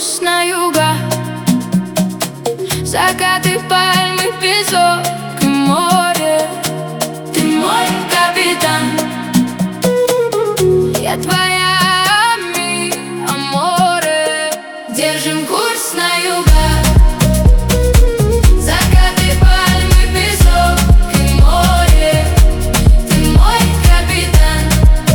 курс на юга. Закаты, пальмы, песок и море. Ты мой капитан, я твоя ми аморе. Держим курс на юга. Закаты, пальмы, песок и море. Ты мой капитан,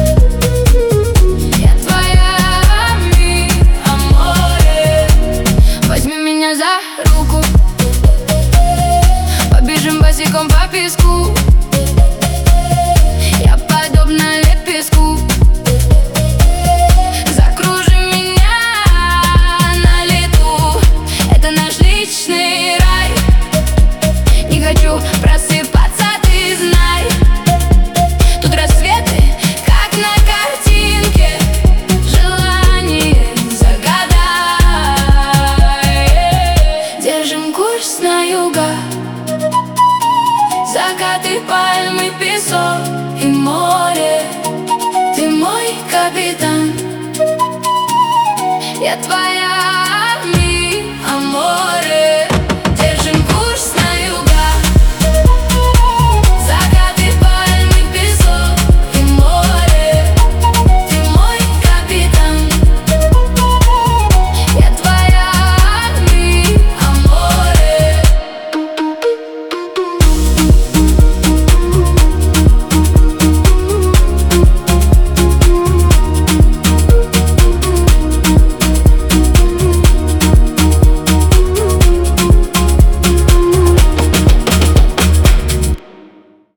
я твоя ми аморе. Возьми меня за руку, побежим босиком по песку. Я подобна лепестку. Закружи меня на лету. Это наш личный рай. Не хочу просыпаться, ты знай. Тут рассветы, как на картинке. Желание загадай. Держим курс на юга. Закаты, пальмы, песок и море. Ты мой капитан, я твоя